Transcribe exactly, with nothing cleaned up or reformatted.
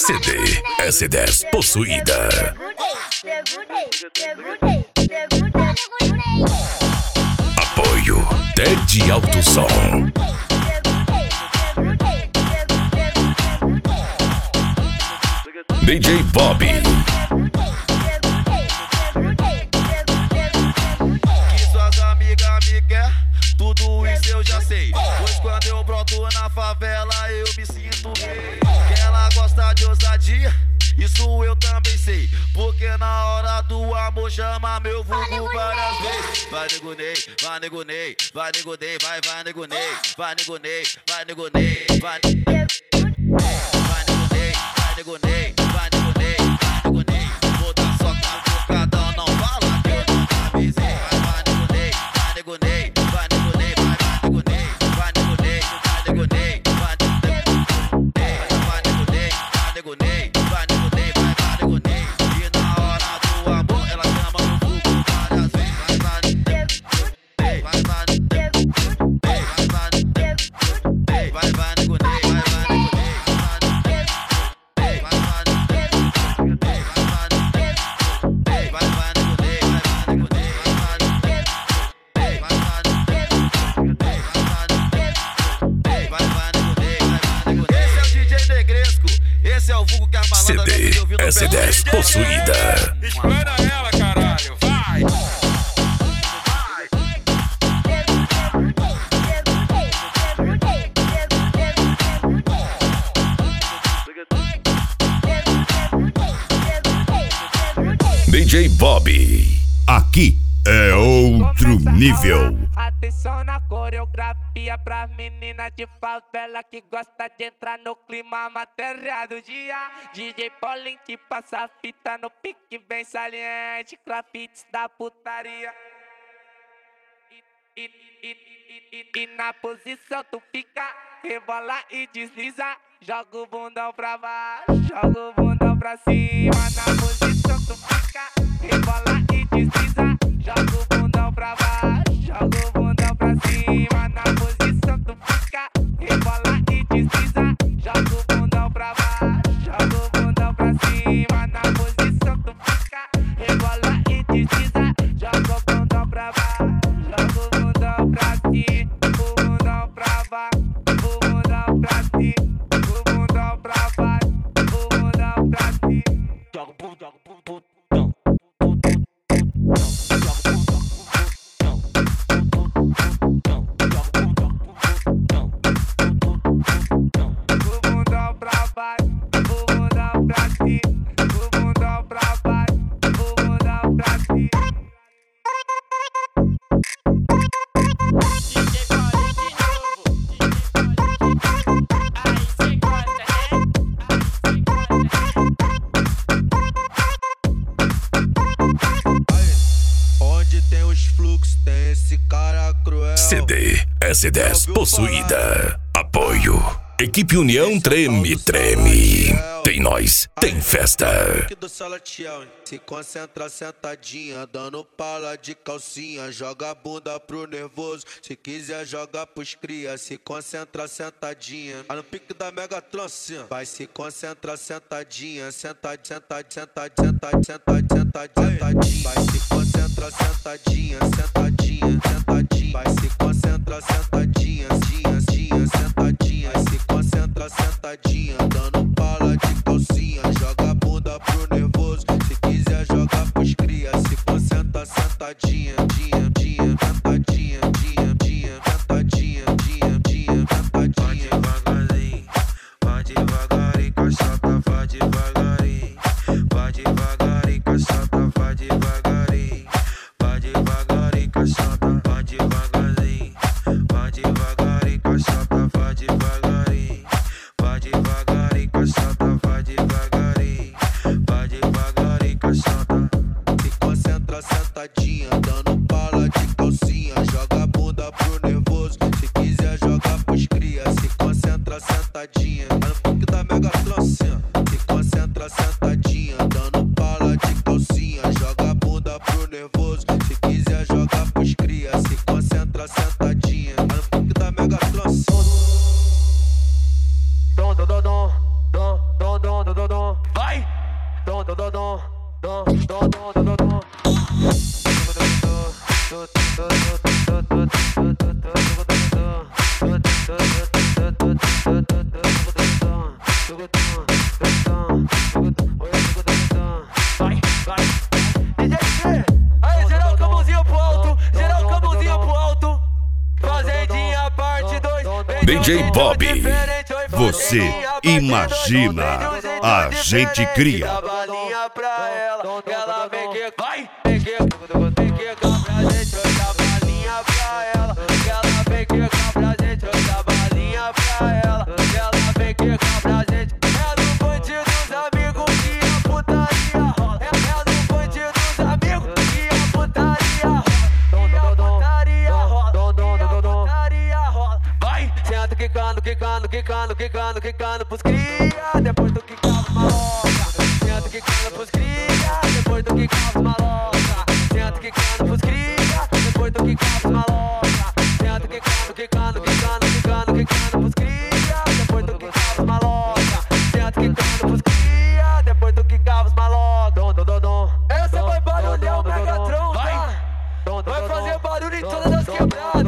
C D S dez possuída. Apoio Ted Alto Som. D J Bobby. Que suas amigas me quer, tudo isso eu já sei. Pois quando eu broto na favela eu me sinto bem. Que ela gosta de ousadia, isso eu também sei. Porque na hora do amor chama meu vulgo várias vezes. Vai nego Ney, vai nego Ney, vai nego Ney, vai, vai nego Ney, vai nego Ney, vai nego Ney, vai nego Ney, vai nego Ney, vai nego Ney, vai nego Ney. Vou dar só cavucadão, não fala que eu não avisei. Vai nego Ney, vai nego Ney, vai nego Ney, vai nego Ney, vai nego Ney, vai nego Ney, vai nego Ney, vai nego Ney, vai nego Ney, vai nego Ney, vai nego Ney. E na hora do amor ela chama no fogo várias vezes. Vai vai vai vai vai vai vai nego Ney, vai vai nego Ney. C D S dez possuída. Explana ela, caralho, vai! D J Bobby. Aqui é outro nível. Atenção na coreografia pras meninas de favela que gosta de entrar no clima matéria do dia. D J Paulinho que passa a fita no pique bem saliente, grafites da putaria. E, e, e, e, e, e na posição tu fica, rebola e desliza. Joga o bundão pra baixo, joga o bundão pra cima. Na posição tu fica, rebola e desliza. Joga o bundão pra baixo, joga o bundão pra cima. Na posição tu fica, rebola e desliza. Joga o bundão pra baixo, joga o bundão pra cima. Na posição tu fica, rebola e desliza. Joga o bundão pra baixo, joga o bundão pra cima. O bundão pra baixo, o bundão pra cima. O bundão pra baixo, o bundão pra cima. Joga o bundão, joga o bundão. C D S dez possuída. Apoio Equipe União Treme Treme. Tem nós, tem festa. Se concentra sentadinha, dando pala de calcinha. Joga a bunda pro nervoso, se quiser joga pros cria. Se concentra sentadinha, tá no pique da mega trancinha. Vai se concentra sentadinha, sentadinha, sentadinha, sentadinha, sentadinha, sentadinha. Vai se concentra sentadinha, sentadinha, sentadinha. Vai se concentra sentadinha, sentadinha, sentadinha. Vai se concentra sentadinha, dando pala de calcinha. Joga a bunda pro nervoso, se quiser joga pros cria. Se concentra sentadinha, dia, dia, sentadinha, dia, dia, sentadinha, dia, dia, sentadinha. Vai devagarinho, vai devagarinho, caixota, vai devagarinho. Vai devagarinho, caixota, vai devagarinho. Vai devagarinho, caixota, vai devagarinho. Vai devagarinho, caixota, vai devagarinho. Vai devagarinho, Vai, vai. D J C, aí geral com a mãozinha pro alto, geral com a mãozinha pro alto. Fazendinha parte dois. D J Bob, você imagina, a gente cria. Balinha pra ela, ela vem que vai, vem que, vem que pra gente jogar balinha pra ela, ela vem que pra gente jogar balinha pra ela, ela vem que pra gente. É no ponte dos amigos que a putaria rola, é no ponte dos amigos que a putaria rola, que a putaria rola, que a putaria rola. Vai, senta quicando, quicando, quicando, quicando, quicando pros cria, depois do quicava maloca. Senta quicando pros cria, depois do quicava maloca. Senta quicando pros cria, depois do quicava maloca. Senta quicando, quicando, quicando, quicando, quicando pros cria, depois do quicava maloca. Senta quicando pros cria, depois do quicava maloca. Dom, dom, dom, dom. Essa vai barulhar o Megatron, tá? Vai fazer barulho em todas as quebradas.